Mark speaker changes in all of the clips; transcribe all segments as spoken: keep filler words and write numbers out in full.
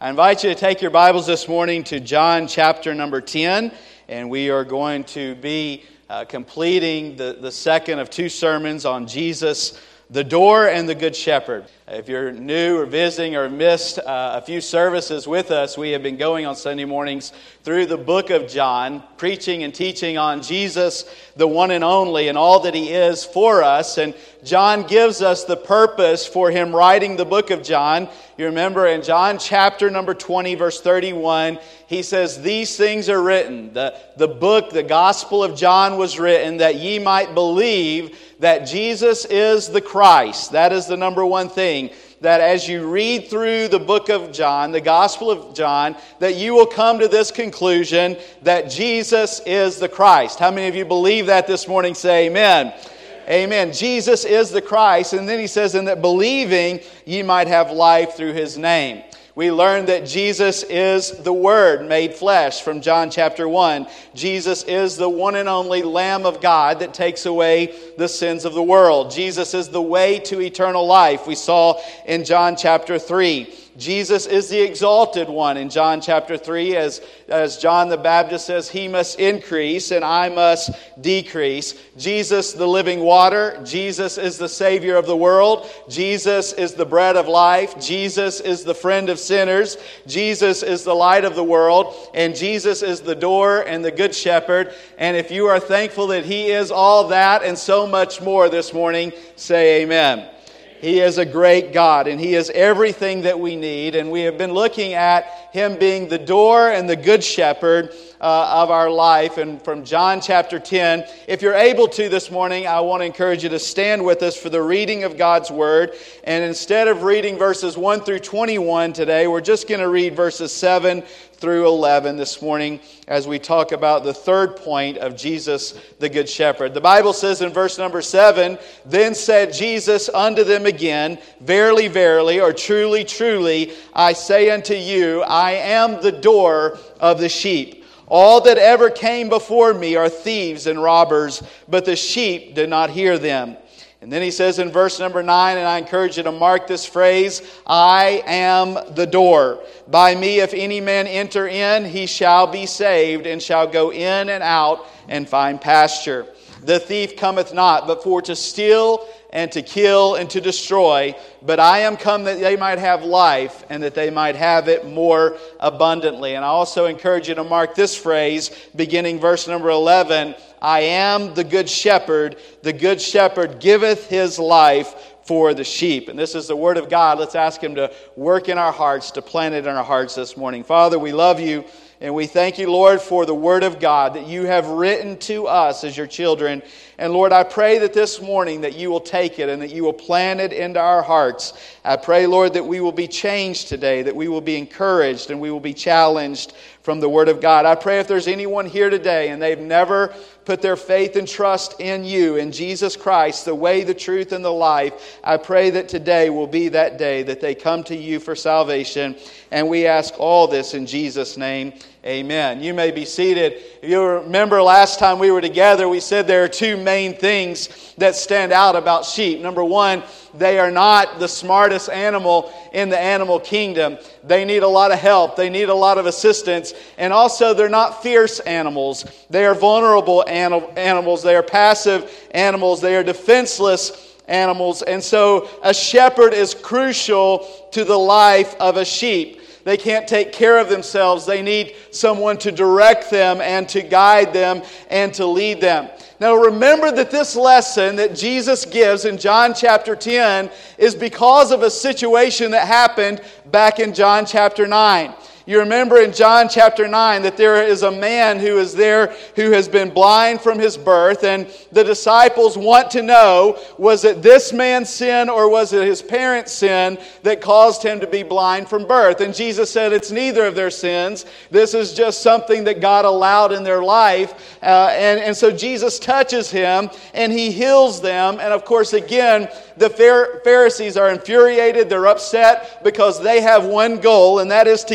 Speaker 1: I invite you to take your Bibles this morning to John chapter number ten, and we are going to be uh, completing the, the second of two sermons on Jesus, the door and the Good Shepherd. If you're new or visiting or missed uh, a few services with us, we have been going on Sunday mornings through the book of John, preaching and teaching on Jesus, the one and only, and all that He is for us. And John gives us the purpose for him writing the book of John. You remember in John chapter number twenty, verse thirty-one, he says, "These things are written." The, the book, the Gospel of John was written that ye might believe that Jesus is the Christ. That is the number one thing. That as you read through the book of John, the Gospel of John, that you will come to this conclusion that Jesus is the Christ. How many of you believe that this morning? Say amen. Amen. Amen. Jesus is the Christ. And then he says, "In that believing ye might have life through His name." We learned that Jesus is the Word made flesh from John chapter one. Jesus is the one and only Lamb of God that takes away the sins of the world. Jesus is the way to eternal life. We saw in John chapter three. Jesus is the exalted one in John chapter three. As, as John the Baptist says, He must increase and I must decrease. Jesus, the living water. Jesus is the Savior of the world. Jesus is the bread of life. Jesus is the friend of sinners. Jesus is the light of the world. And Jesus is the door and the good shepherd. And if you are thankful that He is all that and so much more this morning, say amen. He is a great God, and He is everything that we need. And we have been looking at Him being the door and the good shepherd uh, of our life. And from John chapter ten, if you're able to this morning, I want to encourage you to stand with us for the reading of God's Word. And instead of reading verses one through twenty-one today, we're just going to read verses seven through eleven this morning as we talk about the third point of Jesus, the Good Shepherd. The Bible says in verse number seven, "Then said Jesus unto them again, Verily, verily, or truly, truly, I say unto you, I am the door of the sheep. All that ever came before me are thieves and robbers, but the sheep did not hear them." And then he says in verse number nine, and I encourage you to mark this phrase, "I am the door. By me if any man enter in, he shall be saved, and shall go in and out and find pasture. The thief cometh not, but for to steal and to kill and to destroy. But I am come that they might have life, and that they might have it more abundantly." And I also encourage you to mark this phrase, beginning verse number eleven, "I am the good shepherd. The good shepherd giveth his life for the sheep." And this is the Word of God. Let's ask Him to work in our hearts, to plant it in our hearts this morning. Father, we love You. And we thank You, Lord, for the Word of God that You have written to us as Your children. And Lord, I pray that this morning that You will take it and that You will plant it into our hearts. I pray, Lord, that we will be changed today, that we will be encouraged and we will be challenged from the Word of God. I pray if there's anyone here today and they've never put their faith and trust in You, in Jesus Christ, the way, the truth, and the life, I pray that today will be that day that they come to You for salvation. And we ask all this in Jesus' name. Amen. You may be seated. If you remember last time we were together, we said there are two main things that stand out about sheep. Number one, they are not the smartest animal in the animal kingdom. They need a lot of help. They need a lot of assistance. And also, they're not fierce animals. They are vulnerable animals. They are passive animals. They are defenseless animals. And so, a shepherd is crucial to the life of a sheep. They can't take care of themselves. They need someone to direct them and to guide them and to lead them. Now remember that this lesson that Jesus gives in John chapter ten is because of a situation that happened back in John chapter nine. You remember in John chapter nine that there is a man who is there who has been blind from his birth, and the disciples want to know, was it this man's sin or was it his parents' sin that caused him to be blind from birth? And Jesus said it's neither of their sins. This is just something that God allowed in their life. Uh, and, and so Jesus touches him and He heals them. And of course, again, the Pharisees are infuriated. They're upset because they have one goal, and that is to get rid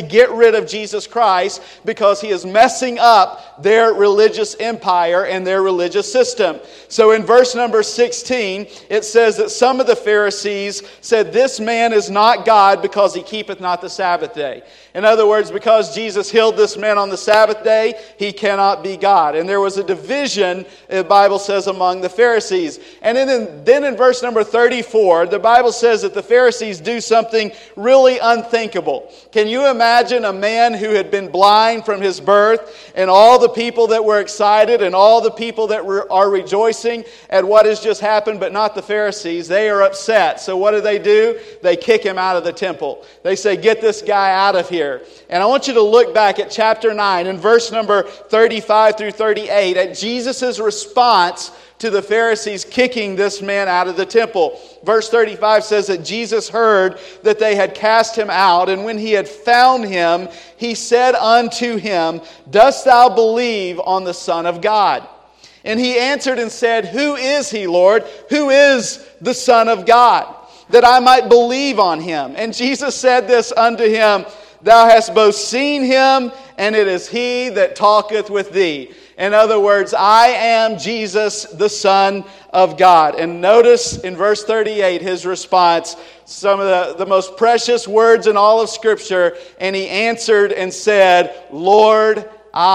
Speaker 1: rid of Jesus Christ because he is messing up their religious empire and their religious system. So in verse number sixteen, it says that some of the Pharisees said, "This man is not God because he keepeth not the Sabbath day." In other words, because Jesus healed this man on the Sabbath day, he cannot be God. And there was a division, the Bible says, among the Pharisees. And then, then in verse number thirty-four, the Bible says that the Pharisees do something really unthinkable. Can you imagine a man who had been blind from his birth, and all the people that were excited and all the people that were, are rejoicing at what has just happened, but not the Pharisees? They are upset. So what do they do? They kick him out of the temple. They say, "Get this guy out of here." And I want you to look back at chapter nine and verse number thirty-five through thirty-eight at Jesus' response to the Pharisees kicking this man out of the temple. Verse thirty-five says that Jesus heard that they had cast him out, and when he had found him, he said unto him, "Dost thou believe on the Son of God?" And he answered and said, "Who is he, Lord? Who is the Son of God? That I might believe on him." And Jesus said this unto him, "Thou hast both seen him, and it is he that talketh with thee." In other words, I am Jesus, the Son of God. And notice in verse thirty-eight his response, some of the, the most precious words in all of Scripture. And he answered and said, "Lord,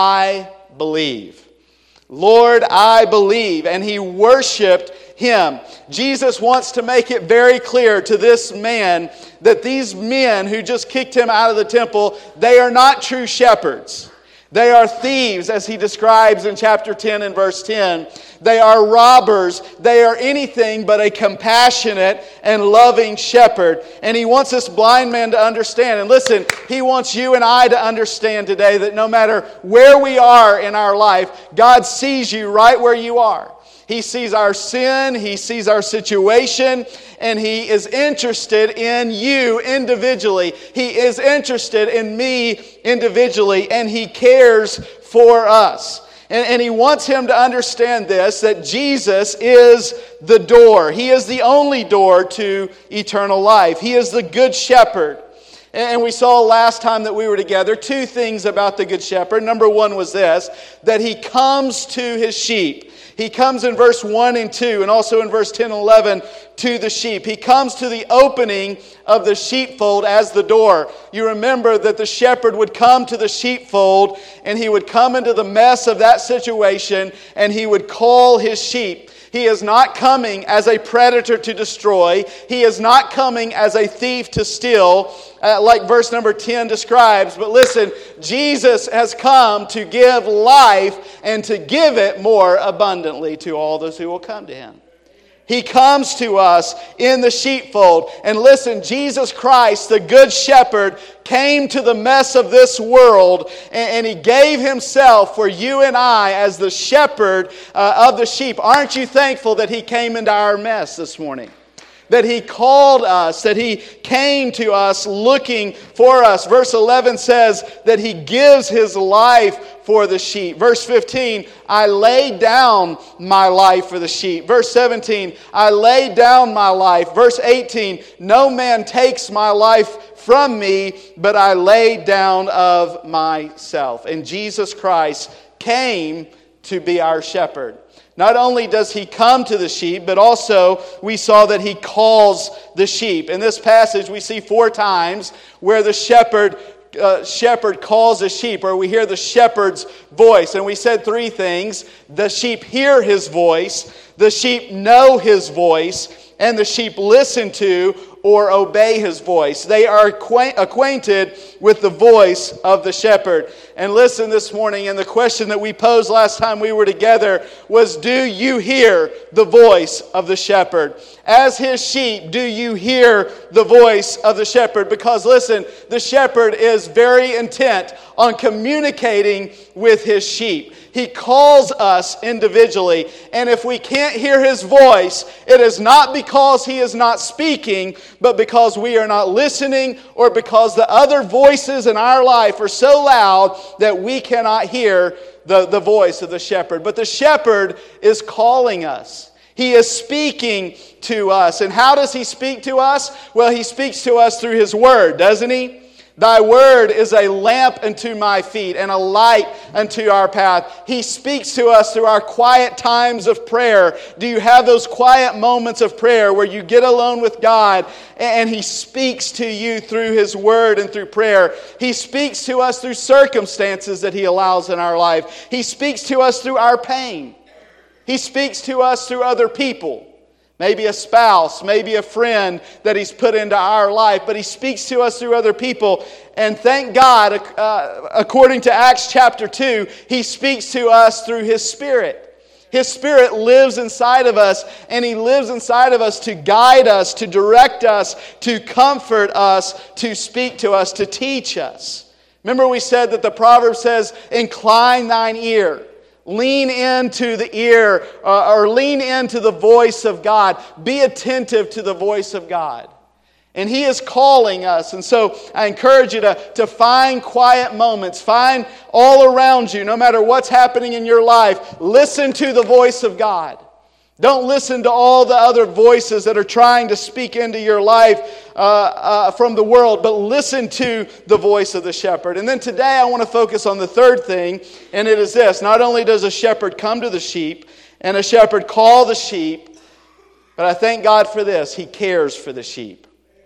Speaker 1: I believe." Lord, I believe. And he worshiped him. Jesus wants to make it very clear to this man that these men who just kicked him out of the temple, they are not true shepherds. They are thieves, as he describes in chapter ten and verse ten. They are robbers. They are anything but a compassionate and loving shepherd. And he wants this blind man to understand. And listen, he wants you and I to understand today that no matter where we are in our life, God sees you right where you are. He sees our sin, he sees our situation, and he is interested in you individually. He is interested in me individually, and he cares for us. And, and he wants him to understand this, that Jesus is the door. He is the only door to eternal life. He is the good shepherd. And we saw last time that we were together two things about the Good Shepherd. Number one was this, that he comes to his sheep. He comes in verse one and two, and also in verse ten and eleven, to the sheep. He comes to the opening of the sheepfold as the door. You remember that the shepherd would come to the sheepfold, and he would come into the mess of that situation, and he would call his sheep. He is not coming as a predator to destroy. He is not coming as a thief to steal, uh, like verse number ten describes. But listen, Jesus has come to give life and to give it more abundantly to all those who will come to him. He comes to us in the sheepfold. And listen, Jesus Christ, the Good Shepherd, came to the mess of this world, and, and he gave himself for you and I as the shepherd uh, of the sheep. Aren't you thankful that he came into our mess this morning? That he called us, that he came to us looking for us. Verse eleven says that he gives his life for the sheep. Verse fifteen, I lay down my life for the sheep. Verse seventeen, I lay down my life. Verse eighteen, no man takes my life from me, but I lay down of myself. And Jesus Christ came to be our shepherd. Not only does he come to the sheep, but also we saw that he calls the sheep. In this passage, we see four times where the shepherd uh, shepherd calls the sheep, or we hear the shepherd's voice. And we said three things. The sheep hear his voice, the sheep know his voice, and the sheep listen to or obey his voice. They are acquaint- acquainted with the voice of the shepherd. And listen this morning, and the question that we posed last time we were together was, do you hear the voice of the shepherd? As his sheep, do you hear the voice of the shepherd? Because listen, the shepherd is very intent on communicating with his sheep. He calls us individually. And if we can't hear his voice, it is not because he is not speaking, but because we are not listening, or because the other voices in our life are so loud that we cannot hear the, the voice of the shepherd. But the shepherd is calling us. He is speaking to us. And how does he speak to us? Well, he speaks to us through his word, doesn't he? Thy word is a lamp unto my feet and a light unto our path. He speaks to us through our quiet times of prayer. Do you have those quiet moments of prayer where you get alone with God and He speaks to you through His word and through prayer? He speaks to us through circumstances that He allows in our life. He speaks to us through our pain. He speaks to us through other people. Maybe a spouse, maybe a friend that He's put into our life. But He speaks to us through other people. And thank God, uh, according to Acts chapter two, He speaks to us through His Spirit. His Spirit lives inside of us, and He lives inside of us to guide us, to direct us, to comfort us, to speak to us, to teach us. Remember we said that the proverb says, incline thine ear. Lean into the ear uh, or lean into the voice of God. Be attentive to the voice of God. And He is calling us. And so I encourage you to, to find quiet moments. Find all around you, no matter what's happening in your life, listen to the voice of God. Don't listen to all the other voices that are trying to speak into your life uh, uh, from the world, but listen to the voice of the shepherd. And then today I want to focus on the third thing, and it is this. Not only does a shepherd come to the sheep, and a shepherd call the sheep, but I thank God for this. He cares for the sheep.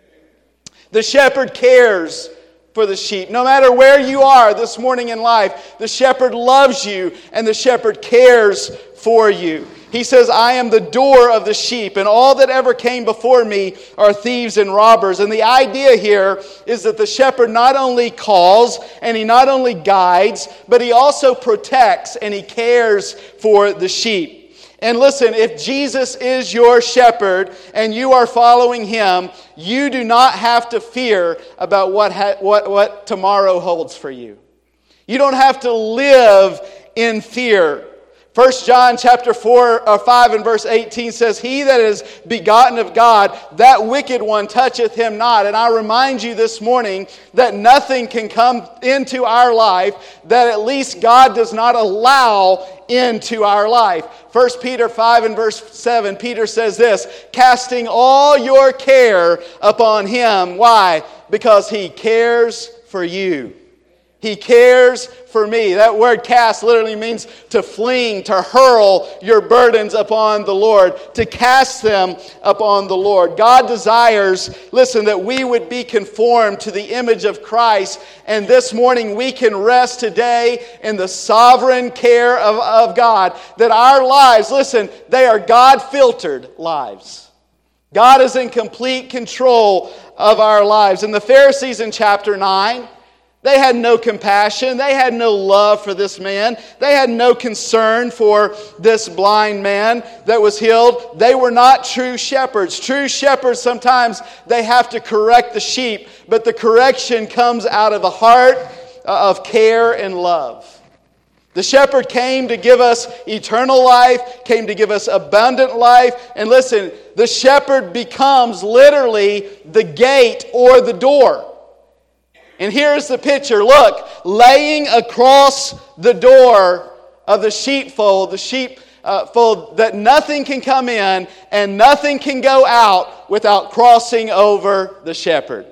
Speaker 1: The shepherd cares for the sheep. No matter where you are this morning in life, the shepherd loves you, and the shepherd cares for you. He says, I am the door of the sheep, and all that ever came before me are thieves and robbers. And the idea here is that the shepherd not only calls, and he not only guides, but he also protects, and he cares for the sheep. And listen, if Jesus is your shepherd, and you are following Him, you do not have to fear about what, ha- what, what tomorrow holds for you. You don't have to live in fear. First John chapter four, or five and verse eighteen says, He that is begotten of God, that wicked one toucheth him not. And I remind you this morning that nothing can come into our life that at least God does not allow into our life. First Peter five and verse seven, Peter says this, casting all your care upon Him. Why? Because He cares for you. He cares for me. That word cast literally means to fling, to hurl your burdens upon the Lord, to cast them upon the Lord. God desires, listen, that we would be conformed to the image of Christ. And this morning we can rest today in the sovereign care of, of God. That our lives, listen, they are God-filtered lives. God is in complete control of our lives. And the Pharisees in chapter nine, they had no compassion. They had no love for this man. They had no concern for this blind man that was healed. They were not true shepherds. True shepherds, sometimes they have to correct the sheep, but the correction comes out of a heart of care and love. The shepherd came to give us eternal life, came to give us abundant life. And listen, the shepherd becomes literally the gate or the door. And here's the picture. Look, laying across the door of the sheepfold, the sheepfold, uh, that nothing can come in and nothing can go out without crossing over the shepherd.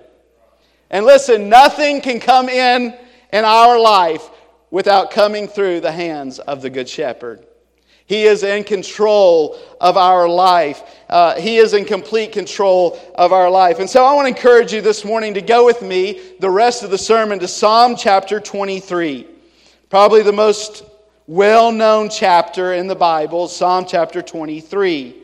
Speaker 1: And listen, nothing can come in in our life without coming through the hands of the Good Shepherd. He is in control of our life. Uh, he is in complete control of our life. And so I want to encourage you this morning to go with me the rest of the sermon to Psalm chapter twenty-three. Probably the most well-known chapter in the Bible, Psalm chapter twenty-three.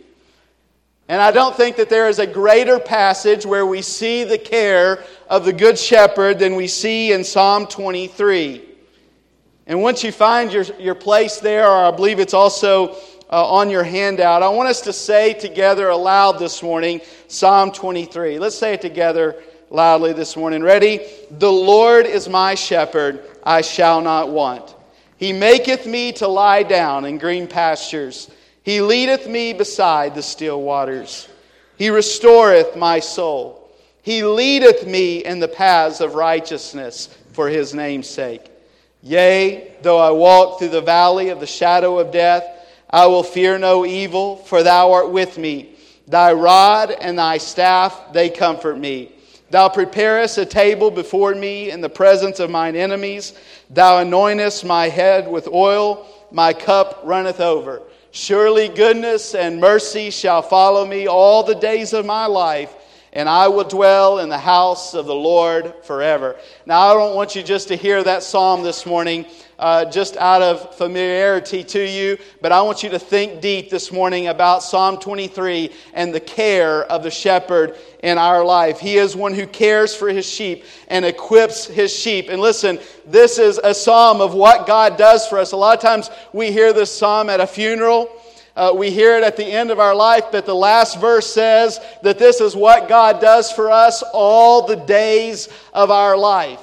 Speaker 1: And I don't think that there is a greater passage where we see the care of the Good Shepherd than we see in Psalm twenty-three. And once you find your, your place there, or I believe it's also uh, on your handout, I want us to say together aloud this morning, Psalm twenty-three. Let's say it together loudly this morning. Ready? The Lord is my shepherd, I shall not want. He maketh me to lie down in green pastures. He leadeth me beside the still waters. He restoreth my soul. He leadeth me in the paths of righteousness for His name's sake. Yea, though I walk through the valley of the shadow of death, I will fear no evil, for Thou art with me. Thy rod and Thy staff, they comfort me. Thou preparest a table before me in the presence of mine enemies. Thou anointest my head with oil, my cup runneth over. Surely goodness and mercy shall follow me all the days of my life, and I will dwell in the house of the Lord forever. Now, I don't want you just to hear that psalm this morning uh, just out of familiarity to you, but I want you to think deep this morning about Psalm twenty-three and the care of the shepherd in our life. He is one who cares for his sheep and equips his sheep. And listen, this is a psalm of what God does for us. A lot of times we hear this psalm at a funeral. Uh, we hear it at the end of our life, but the last verse says that this is what God does for us all the days of our life.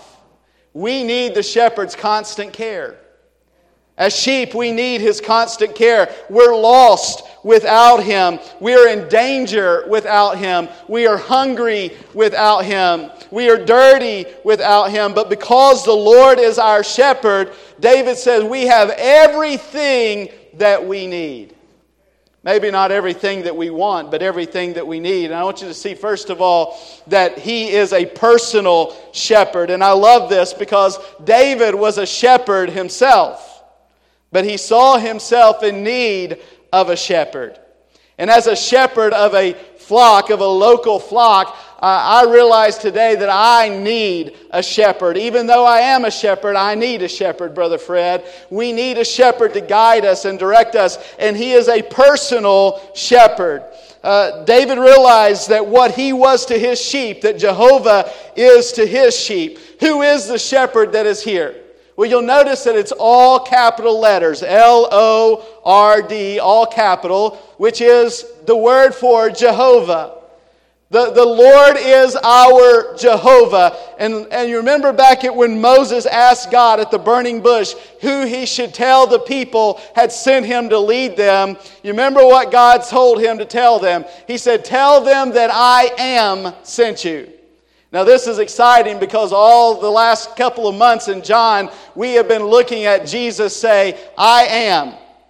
Speaker 1: We need the shepherd's constant care. As sheep, we need his constant care. We're lost without him. We are in danger without him. We are hungry without him. We are dirty without him. But because the Lord is our shepherd, David says we have everything that we need. Maybe not everything that we want, but everything that we need. And I want you to see, first of all, that he is a personal shepherd. And I love this because David was a shepherd himself. But he saw himself in need of a shepherd. And as a shepherd of a flock, of a local flock, uh, I realize today that I need a shepherd. Even though I am a shepherd, I need a shepherd, Brother Fred. We need a shepherd to guide us and direct us. And he is a personal shepherd. Uh, David realized that what he was to his sheep, that Jehovah is to his sheep. Who is the shepherd that is here? Well, you'll notice that it's all capital letters, L O R D, all capital, which is the word for Jehovah. The, the Lord is our Jehovah. And, and you remember back at when Moses asked God at the burning bush who he should tell the people had sent him to lead them. You remember what God told him to tell them? He said, "Tell them that I am sent you." Now this is exciting because all the last couple of months in John, we have been looking at Jesus say, "I am.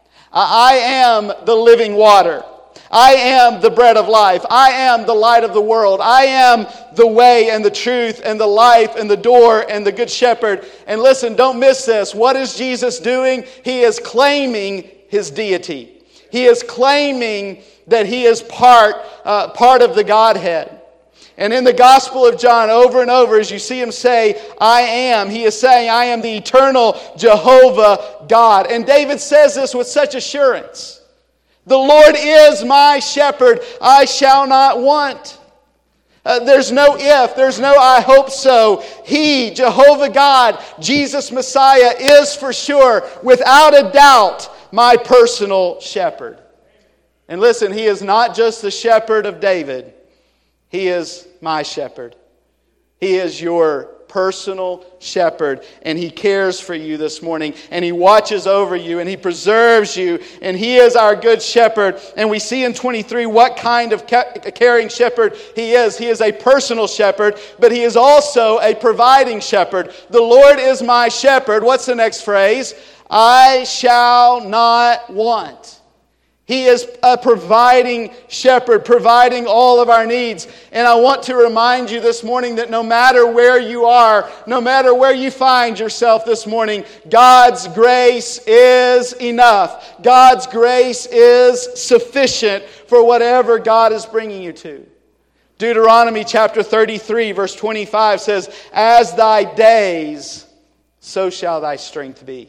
Speaker 1: I am the living water. I am the bread of life. I am the light of the world. I am the way and the truth and the life and the door and the good shepherd." And listen, don't miss this. What is Jesus doing? He is claiming his deity. He is claiming that he is part, uh, part of the Godhead. And in the Gospel of John, over and over, as you see him say, "I am," he is saying, "I am the eternal Jehovah God." And David says this with such assurance. The Lord is my shepherd, I shall not want. Uh, there's no if, there's no I hope so. He, Jehovah God, Jesus Messiah, is for sure, without a doubt, my personal shepherd. And listen, he is not just the shepherd of David. He is my shepherd. He is your personal shepherd, and he cares for you this morning, and he watches over you, and he preserves you, and he is our good shepherd. And we see in twenty-three what kind of caring shepherd he is. He is a personal shepherd, but he is also a providing shepherd. The Lord is my shepherd. What's the next phrase? I shall not want. He is a providing shepherd, providing all of our needs. And I want to remind you this morning that no matter where you are, no matter where you find yourself this morning, God's grace is enough. God's grace is sufficient for whatever God is bringing you to. Deuteronomy chapter thirty-three, verse twenty-five says, "As thy days, so shall thy strength be."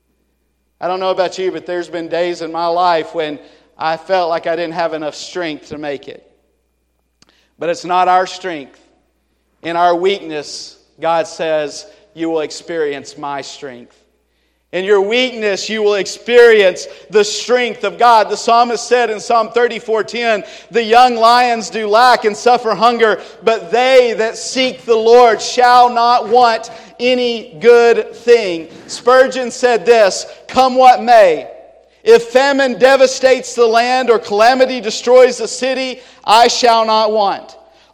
Speaker 1: I don't know about you, but there's been days in my life when I felt like I didn't have enough strength to make it. But it's not our strength. In our weakness, God says, you will experience my strength. In your weakness, you will experience the strength of God. The psalmist said in Psalm thirty-four ten, "The young lions do lack and suffer hunger, but they that seek the Lord shall not want any good thing." Spurgeon said this, "Come what may, if famine devastates the land or calamity destroys the city, I shall not want.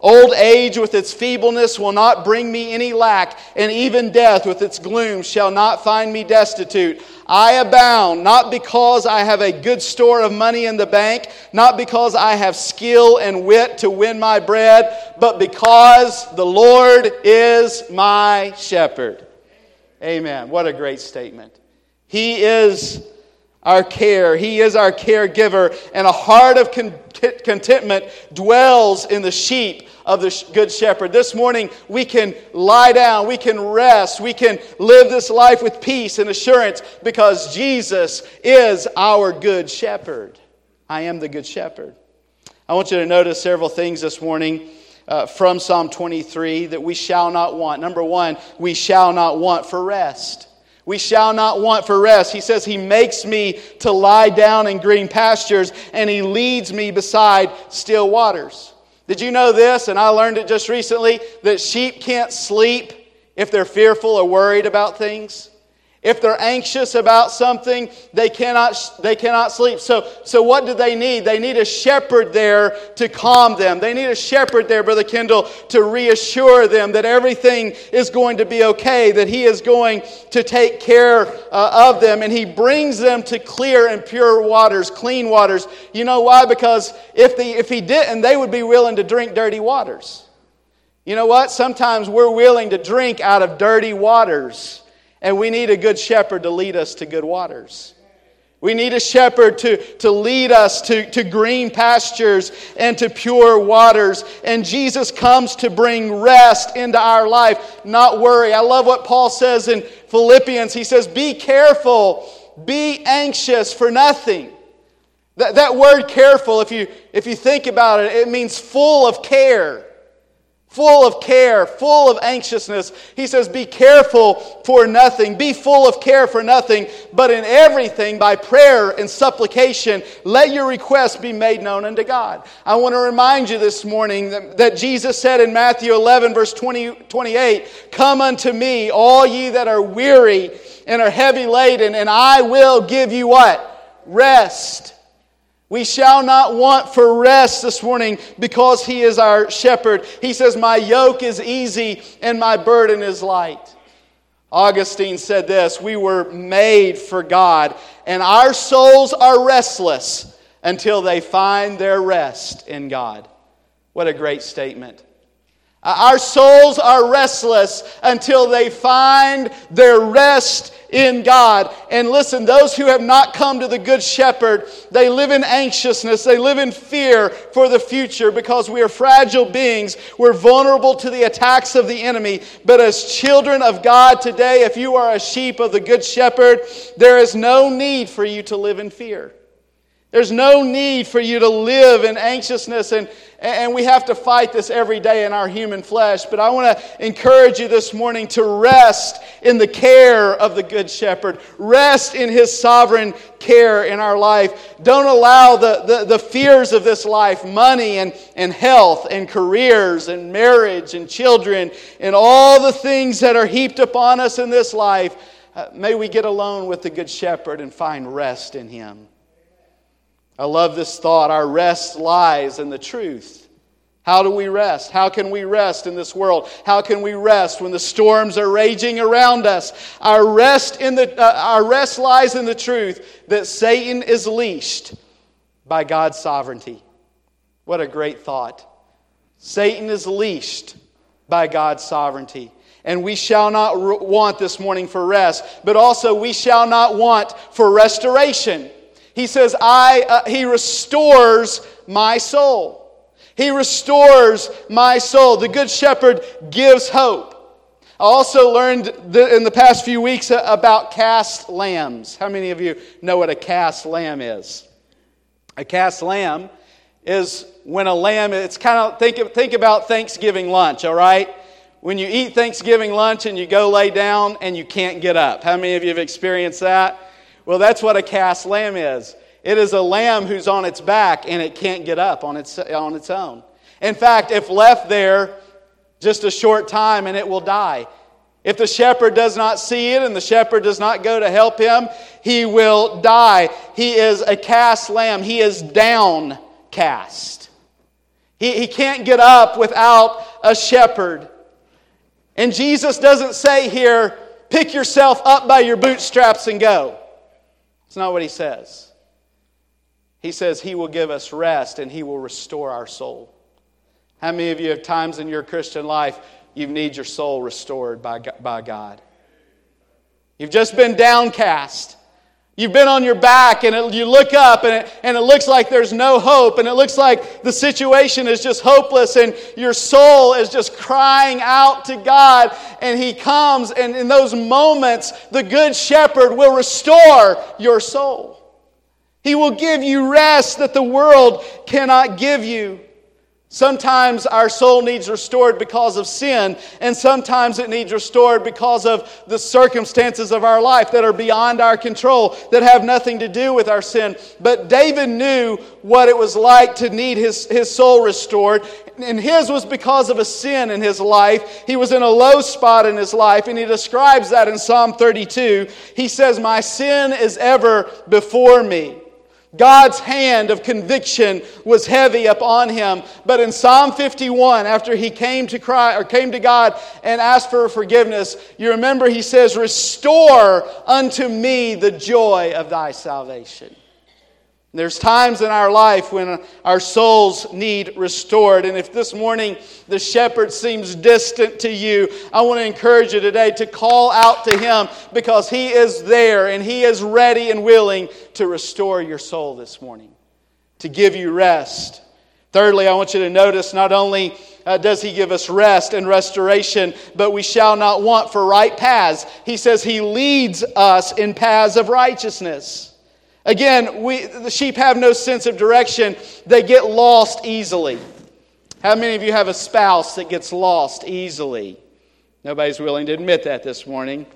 Speaker 1: Old age with its feebleness will not bring me any lack, and even death with its gloom shall not find me destitute. I abound, not because I have a good store of money in the bank, not because I have skill and wit to win my bread, but because the Lord is my shepherd. Amen. What a great statement. He is our care. He is our caregiver, and a heart of contentment dwells in the sheep of the Good Shepherd. This morning, we can lie down, we can rest, we can live this life with peace and assurance because Jesus is our Good Shepherd. I am the Good Shepherd. I want you to notice several things this morning uh, from Psalm twenty-three that we shall not want. Number one, we shall not want for rest. We shall not want for rest. He says He makes me to lie down in green pastures, and He leads me beside still waters. Did you know this? And I learned it just recently, that sheep can't sleep if they're fearful or worried about things. If they're anxious about something, they cannot they cannot sleep. So, so what do they need? They need a shepherd there to calm them. They need a shepherd there, Brother Kendall, to reassure them that everything is going to be okay, that He is going to take care uh, of them. And He brings them to clear and pure waters, clean waters. You know why? Because if, the, if He didn't, they would be willing to drink dirty waters. You know what? Sometimes we're willing to drink out of dirty waters. And we need a good shepherd to lead us to good waters. We need a shepherd to, to lead us to, to green pastures and to pure waters. And Jesus comes to bring rest into our life, not worry. I love what Paul says in Philippians. He says, be careful, be anxious for nothing. That, that word careful, if you, if you think about it, it means full of care. Full of care, full of anxiousness. He says, be careful for nothing. Be full of care for nothing. But in everything, by prayer and supplication, let your requests be made known unto God. I want to remind you this morning that, that Jesus said in Matthew eleven, verse twenty, twenty-eight, come unto me, all ye that are weary and are heavy laden, and I will give you what? Rest. We shall not want for rest this morning because He is our shepherd. He says, my yoke is easy and my burden is light. Augustine said this, we were made for God, and our souls are restless until they find their rest in God. What a great statement. Our souls are restless until they find their rest in God. And listen, those who have not come to the Good Shepherd, they live in anxiousness, they live in fear for the future because we are fragile beings. We're vulnerable to the attacks of the enemy. But as children of God today, if you are a sheep of the Good Shepherd, there is no need for you to live in fear. There's no need for you to live in anxiousness, and, and we have to fight this every day in our human flesh. But I want to encourage you this morning to rest in the care of the Good Shepherd. Rest in His sovereign care in our life. Don't allow the, the, the fears of this life, money and, and health and careers and marriage and children and all the things that are heaped upon us in this life. Uh, may we get alone with the Good Shepherd and find rest in Him. I love this thought. Our rest lies in the truth. How do we rest? How can we rest in this world? How can we rest when the storms are raging around us? Our rest in the uh, our rest lies in the truth that Satan is leashed by God's sovereignty. What a great thought. Satan is leashed by God's sovereignty. And we shall not want this morning for rest, but also we shall not want for restoration. He says, I. Uh, he restores my soul. He restores my soul. The Good Shepherd gives hope. I also learned in the past few weeks about cast lambs. How many of you know what a cast lamb is? A cast lamb is when a lamb, it's kind of, think, think about Thanksgiving lunch, all right? When you eat Thanksgiving lunch and you go lay down and you can't get up. How many of you have experienced that? Well, that's what a cast lamb is. It is a lamb who's on its back and it can't get up on its on its own. In fact, if left there just a short time and it will die. If the shepherd does not see it and the shepherd does not go to help him, he will die. He is a cast lamb. He is downcast. He, he can't get up without a shepherd. And Jesus doesn't say here, pick yourself up by your bootstraps and go. It's not what he says. He says he will give us rest and he will restore our soul. How many of you have times in your Christian life you need your soul restored by, by God? You've just been downcast. You've been on your back and it, you look up and it, and it looks like there's no hope and it looks like the situation is just hopeless and your soul is just crying out to God, and he comes, and in those moments the good shepherd will restore your soul. He will give you rest that the world cannot give you. Sometimes our soul needs restored because of sin, and sometimes it needs restored because of the circumstances of our life that are beyond our control, that have nothing to do with our sin. But David knew what it was like to need his, his soul restored, and his was because of a sin in his life. He was in a low spot in his life, and he describes that in Psalm thirty-two. He says, "My sin is ever before me." God's hand of conviction was heavy upon him. But in Psalm fifty-one, after he came to cry or came to God and asked for forgiveness, you remember he says, "Restore unto me the joy of thy salvation." There's times in our life when our souls need restored. And if this morning the shepherd seems distant to you, I want to encourage you today to call out to him, because he is there and he is ready and willing to restore your soul this morning, to give you rest. Thirdly, I want you to notice not only uh, does he give us rest and restoration, but we shall not want for right paths. He says he leads us in paths of righteousness. Again, we, the sheep have no sense of direction. They get lost easily. How many of you have a spouse that gets lost easily? Nobody's willing to admit that this morning.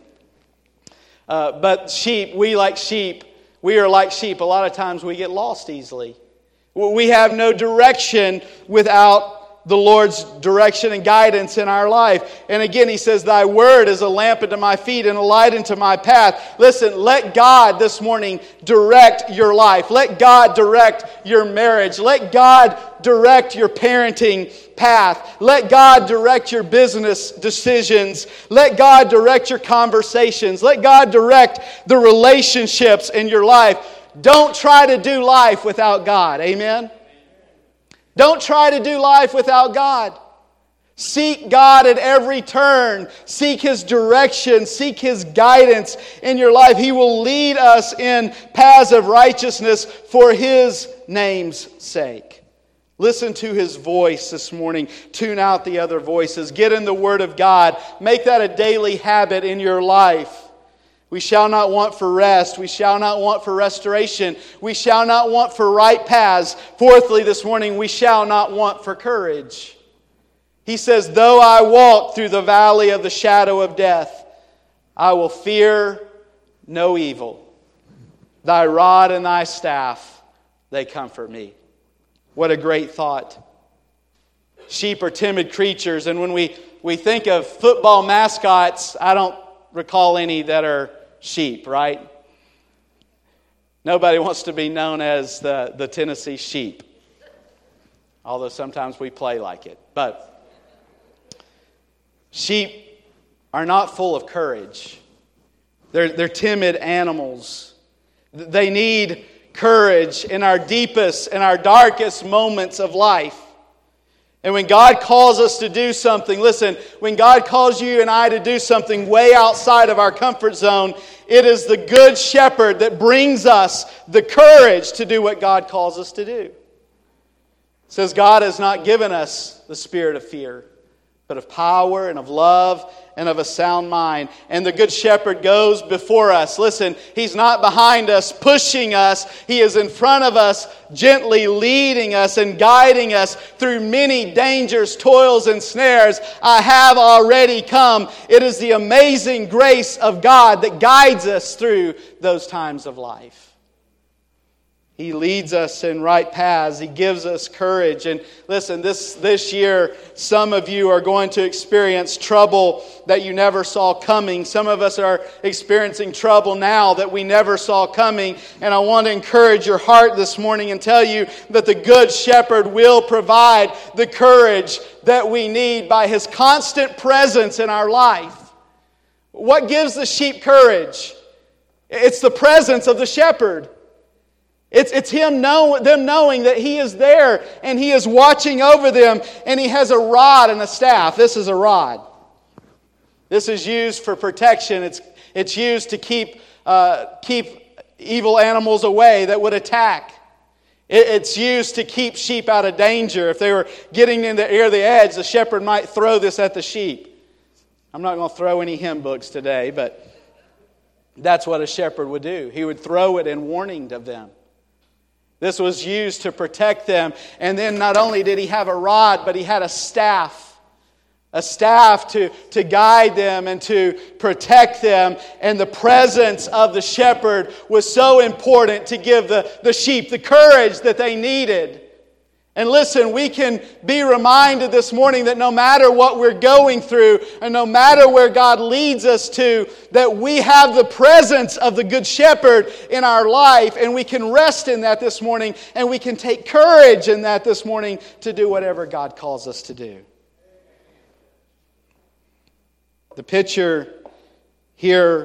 Speaker 1: Uh, but sheep, we like sheep, we are like sheep. A lot of times we get lost easily. We have no direction without the Lord's direction and guidance in our life. And again, he says, "Thy word is a lamp unto my feet and a light unto my path." Listen, let God this morning direct your life. Let God direct your marriage. Let God direct your parenting path. Let God direct your business decisions. Let God direct your conversations. Let God direct the relationships in your life. Don't try to do life without God. Amen? Don't try to do life without God. Seek God at every turn. Seek His direction. Seek His guidance in your life. He will lead us in paths of righteousness for His name's sake. Listen to His voice this morning. Tune out the other voices. Get in the Word of God. Make that a daily habit in your life. We shall not want for rest. We shall not want for restoration. We shall not want for right paths. Fourthly, this morning, we shall not want for courage. He says, "Though I walk through the valley of the shadow of death, I will fear no evil. Thy rod and thy staff, they comfort me." What a great thought. Sheep are timid creatures, and when we, we think of football mascots, I don't recall any that are sheep, right? Nobody wants to be known as the, the Tennessee Sheep. Although sometimes we play like it. But sheep are not full of courage. They're, they're timid animals. They need courage in our deepest and our darkest moments of life. And when God calls us to do something, listen, when God calls you and I to do something way outside of our comfort zone, it is the good shepherd that brings us the courage to do what God calls us to do. It says God has not given us the spirit of fear, but of power and of love and of a sound mind. And the good shepherd goes before us. Listen, he's not behind us, pushing us. He is in front of us, gently leading us and guiding us through many dangers, toils, and snares. I have already come. It is the amazing grace of God that guides us through those times of life. He leads us in right paths. He gives us courage. And listen, this, this year, some of you are going to experience trouble that you never saw coming. Some of us are experiencing trouble now that we never saw coming. And I want to encourage your heart this morning and tell you that the Good Shepherd will provide the courage that we need by His constant presence in our life. What gives the sheep courage? It's the presence of the shepherd. It's, it's him know, them knowing that He is there and He is watching over them, and He has a rod and a staff. This is a rod. This is used for protection. It's, it's used to keep, uh, keep evil animals away that would attack. It, it's used to keep sheep out of danger. If they were getting in the near the edge, the shepherd might throw this at the sheep. I'm not going to throw any hymn books today, but that's what a shepherd would do. He would throw it in warning of them. This was used to protect them. And then not only did He have a rod, but He had a staff. A staff to, to guide them and to protect them. And the presence of the shepherd was so important to give the, the sheep the courage that they needed. And listen, we can be reminded this morning that no matter what we're going through, and no matter where God leads us to, that we have the presence of the Good Shepherd in our life, and we can rest in that this morning, and we can take courage in that this morning to do whatever God calls us to do. The picture here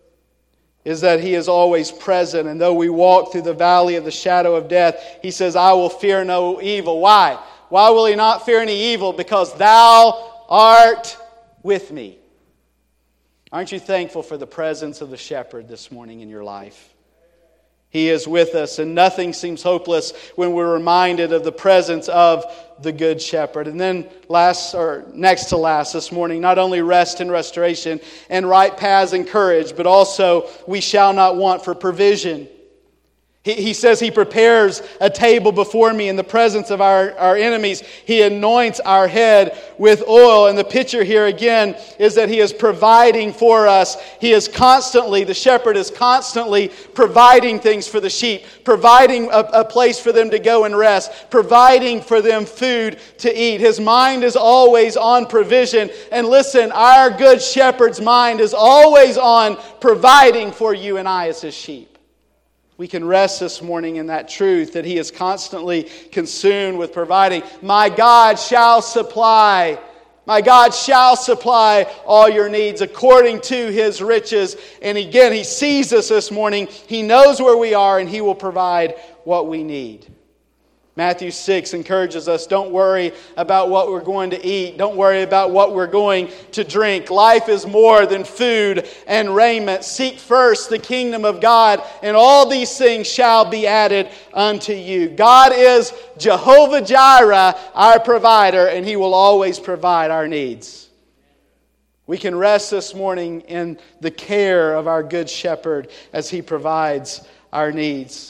Speaker 1: is that He is always present. And though we walk through the valley of the shadow of death, He says, I will fear no evil. Why? Why will He not fear any evil? Because Thou art with me. Aren't you thankful for the presence of the shepherd this morning in your life? He is with us, and nothing seems hopeless when we're reminded of the presence of the Good Shepherd. And then last, or next to last this morning, not only rest and restoration and right paths and courage, but also we shall not want for provision. He, he says He prepares a table before me in the presence of our, our enemies. He anoints our head with oil. And the picture here again is that He is providing for us. He is constantly, the shepherd is constantly providing things for the sheep, providing a, a place for them to go and rest, providing for them food to eat. His mind is always on provision. And listen, our Good Shepherd's mind is always on providing for you and I as His sheep. We can rest this morning in that truth that He is constantly consumed with providing. My God shall supply, my God shall supply all your needs according to His riches. And again, He sees us this morning. He knows where we are, and He will provide what we need. Matthew six encourages us, don't worry about what we're going to eat. Don't worry about what we're going to drink. Life is more than food and raiment. Seek first the kingdom of God, and all these things shall be added unto you. God is Jehovah Jireh, our provider, and He will always provide our needs. We can rest this morning in the care of our Good Shepherd as He provides our needs.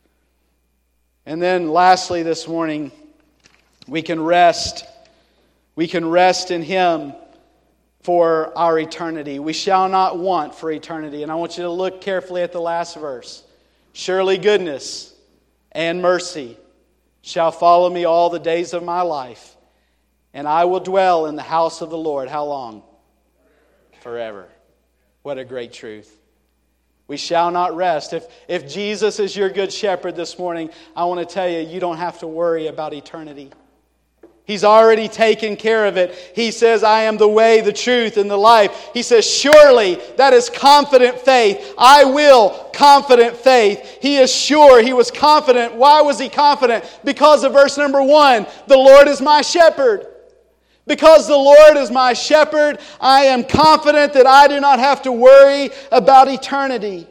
Speaker 1: And then lastly this morning, we can rest. We can rest in Him for our eternity. We shall not want for eternity. And I want you to look carefully at the last verse. Surely goodness and mercy shall follow me all the days of my life, and I will dwell in the house of the Lord. How long? Forever. What a great truth. We shall not rest. If, if Jesus is your Good Shepherd this morning, I want to tell you, you don't have to worry about eternity. He's already taken care of it. He says, I am the way, the truth, and the life. He says, surely that is confident faith. I will, confident faith. He is sure. He was confident. Why was He confident? Because of verse number one, the Lord is my shepherd. Because the Lord is my shepherd, I am confident that I do not have to worry about eternity.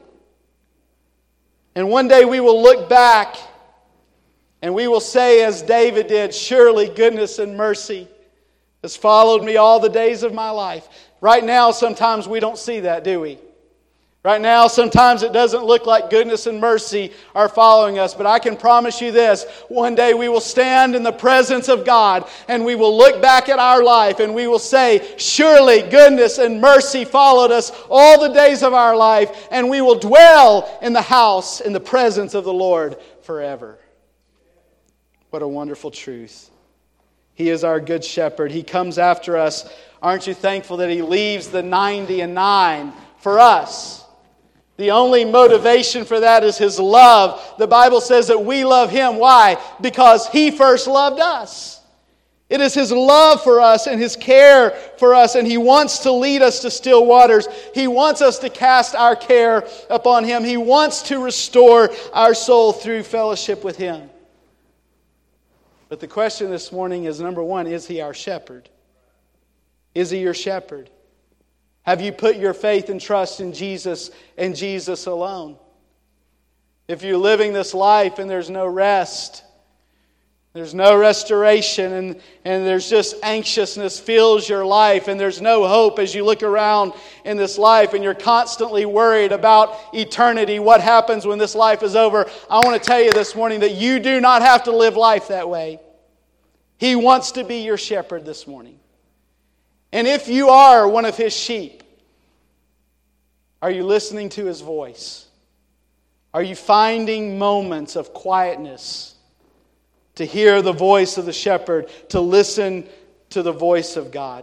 Speaker 1: And one day we will look back and we will say, as David did, surely goodness and mercy has followed me all the days of my life. Right now, sometimes we don't see that, do we? Right now, sometimes it doesn't look like goodness and mercy are following us. But I can promise you this. One day we will stand in the presence of God and we will look back at our life and we will say, surely goodness and mercy followed us all the days of our life. And we will dwell in the house, in the presence of the Lord forever. What a wonderful truth. He is our good shepherd. He comes after us. Aren't you thankful that He leaves the ninety and nine for us? The only motivation for that is His love. The Bible says that we love Him. Why? Because He first loved us. It is His love for us and His care for us, and He wants to lead us to still waters. He wants us to cast our care upon Him. He wants to restore our soul through fellowship with Him. But the question this morning is, number one, is He our shepherd? Is He your shepherd? Have you put your faith and trust in Jesus and Jesus alone? If you're living this life and there's no rest, there's no restoration, and, and there's just anxiousness fills your life, and there's no hope as you look around in this life, and you're constantly worried about eternity, what happens when this life is over. I want to tell you this morning that you do not have to live life that way. He wants to be your shepherd this morning. And if you are one of His sheep, are you listening to His voice? Are you finding moments of quietness to hear the voice of the shepherd, to listen to the voice of God?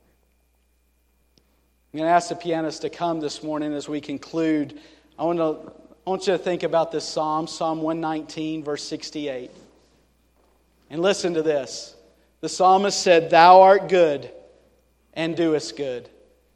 Speaker 1: I'm going to ask the pianist to come this morning as we conclude. I want, to, I want you to think about this psalm, Psalm one nineteen, verse sixty-eight. And listen to this. The psalmist said, "Thou art good and doest good."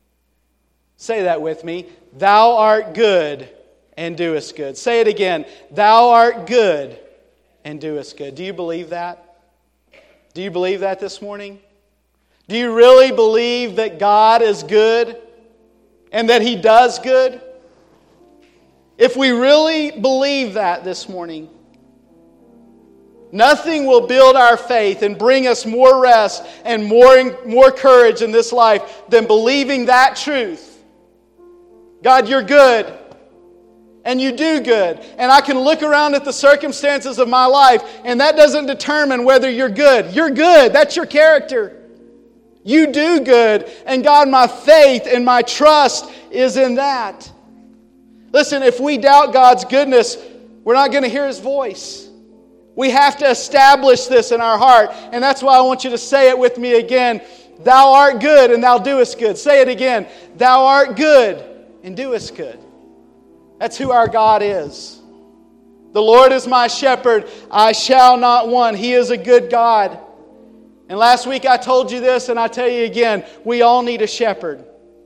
Speaker 1: Say that with me. Thou art good and doest good. Say it again. Thou art good and doest good. Do you believe that? Do you believe that this morning? Do you really believe that God is good and that He does good? If we really believe that this morning, nothing will build our faith and bring us more rest and more, more courage in this life than believing that truth. God, you're good. And you do good. And I can look around at the circumstances of my life, and that doesn't determine whether you're good. You're good. That's your character. You do good. And God, my faith and my trust is in that. Listen, if we doubt God's goodness, we're not going to hear His voice. We have to establish this in our heart. And that's why I want you to say it with me again. Thou art good and thou doest good. Say it again. Thou art good and doest good. That's who our God is. The Lord is my shepherd, I shall not want. He is a good God. And last week I told you this, and I tell you again, we all need a shepherd.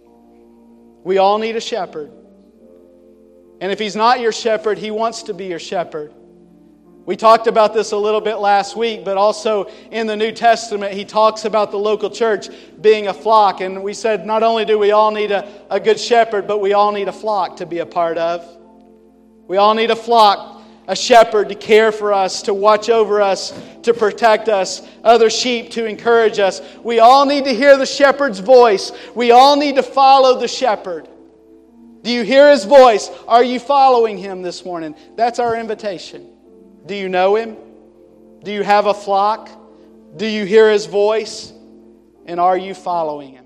Speaker 1: We all need a shepherd. And if He's not your shepherd, He wants to be your shepherd. We talked about this a little bit last week, but also in the New Testament, He talks about the local church being a flock. And we said not only do we all need a, a good shepherd, but we all need a flock to be a part of. We all need a flock, a shepherd to care for us, to watch over us, to protect us, other sheep to encourage us. We all need to hear the shepherd's voice. We all need to follow the shepherd. Do you hear His voice? Are you following Him this morning? That's our invitation. Do you know Him? Do you have a flock? Do you hear His voice? And are you following Him?